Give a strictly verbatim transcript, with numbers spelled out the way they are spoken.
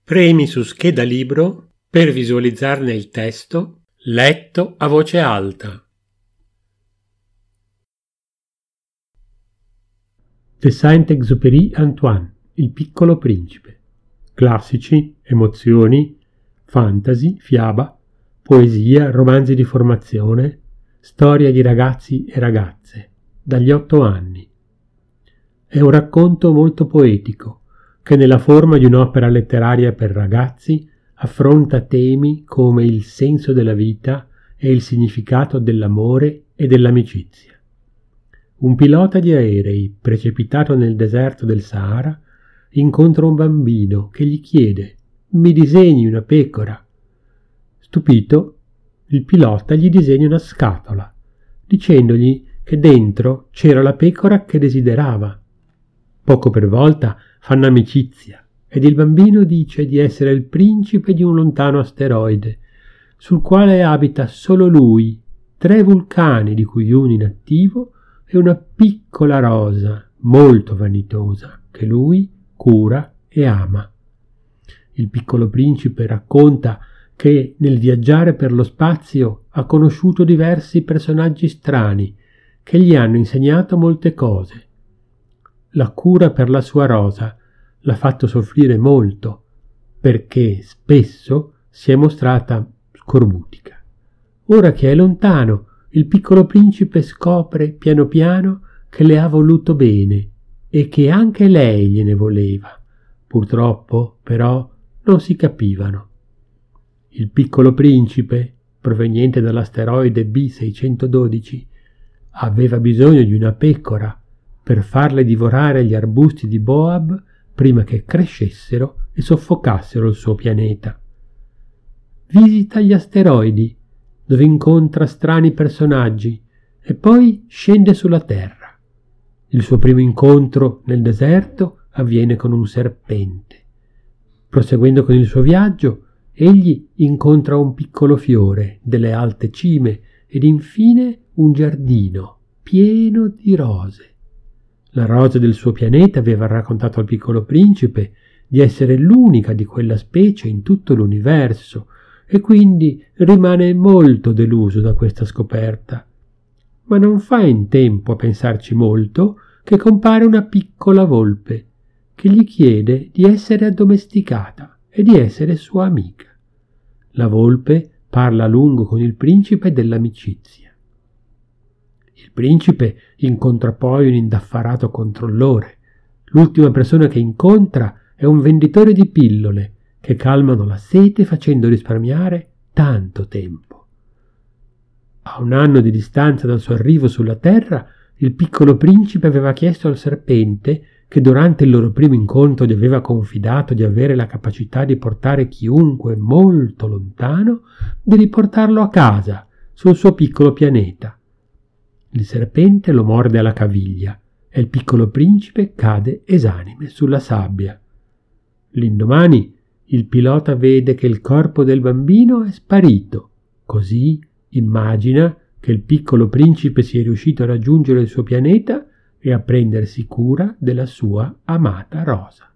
Premi su scheda libro per visualizzarne il testo letto a voce alta. De Saint-Exupéry Antoine, Il piccolo principe. Classici, emozioni, fantasy, fiaba, poesia, romanzi di formazione, storia di ragazzi e ragazze, dagli otto anni. È un racconto molto poetico, che nella forma di un'opera letteraria per ragazzi affronta temi come il senso della vita e il significato dell'amore e dell'amicizia. Un pilota di aerei, precipitato nel deserto del Sahara, incontra un bambino che gli chiede: «Mi disegni una pecora?» Stupito, il pilota gli disegna una scatola, dicendogli che dentro c'era la pecora che desiderava. Poco per volta fanno amicizia ed il bambino dice di essere il principe di un lontano asteroide, sul quale abita solo lui, tre vulcani di cui uno inattivo e una piccola rosa molto vanitosa che lui cura e ama. Il piccolo principe racconta che nel viaggiare per lo spazio ha conosciuto diversi personaggi strani che gli hanno insegnato molte cose. La cura per la sua rosa l'ha fatto soffrire molto, perché spesso si è mostrata scorbutica. Ora che è lontano, il piccolo principe scopre piano piano che le ha voluto bene e che anche lei gliene voleva. Purtroppo, però, non si capivano. Il piccolo principe, proveniente dall'asteroide B seicentododici, aveva bisogno di una pecora per farle divorare gli arbusti di Boab prima che crescessero e soffocassero il suo pianeta. Visita gli asteroidi, dove incontra strani personaggi, e poi scende sulla Terra. Il suo primo incontro nel deserto avviene con un serpente. Proseguendo con il suo viaggio, egli incontra un piccolo fiore, delle alte cime ed infine un giardino pieno di rose. La rosa del suo pianeta aveva raccontato al piccolo principe di essere l'unica di quella specie in tutto l'universo e quindi rimane molto deluso da questa scoperta. Ma non fa in tempo a pensarci molto che compare una piccola volpe che gli chiede di essere addomesticata e di essere sua amica. La volpe parla a lungo con il principe dell'amicizia. Il principe incontra poi un indaffarato controllore. L'ultima persona che incontra è un venditore di pillole che calmano la sete facendo risparmiare tanto tempo. A un anno di distanza dal suo arrivo sulla Terra, il piccolo principe aveva chiesto al serpente, che durante il loro primo incontro gli aveva confidato di avere la capacità di portare chiunque molto lontano, di riportarlo a casa, sul suo piccolo pianeta. Il serpente lo morde alla caviglia e il piccolo principe cade esanime sulla sabbia. L'indomani il pilota vede che il corpo del bambino è sparito, così immagina che il piccolo principe sia riuscito a raggiungere il suo pianeta e a prendersi cura della sua amata rosa.